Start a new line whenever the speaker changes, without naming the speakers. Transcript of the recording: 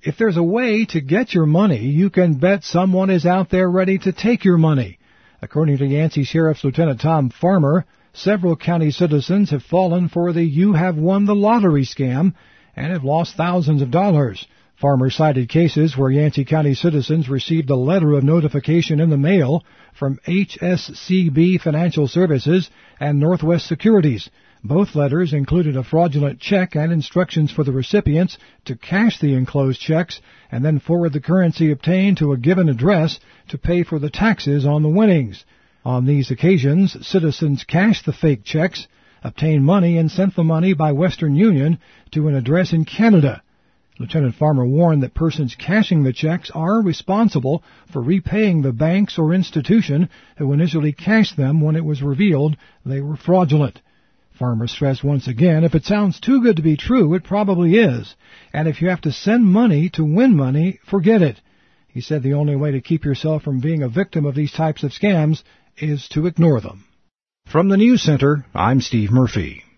If there's a way to get your money, you can bet someone is out there ready to take your money. According to Yancey Sheriff's Lieutenant Tom Farmer, several county citizens have fallen for the "you have won the lottery" scam and have lost thousands of dollars. Farmer cited cases where Yancey County citizens received a letter of notification in the mail from HSCB Financial Services and Northwest Securities. Both letters included a fraudulent check and instructions for the recipients to cash the enclosed checks and then forward the currency obtained to a given address to pay for the taxes on the winnings. On these occasions, citizens cashed the fake checks, obtained money, and sent the money by Western Union to an address in Canada. Lieutenant Farmer warned that persons cashing the checks are responsible for repaying the banks or institution who initially cashed them when it was revealed they were fraudulent. Farmer stressed once again, if it sounds too good to be true, it probably is. And if you have to send money to win money, forget it. He said the only way to keep yourself from being a victim of these types of scams is to ignore them. From the News Center, I'm Steve Murphy.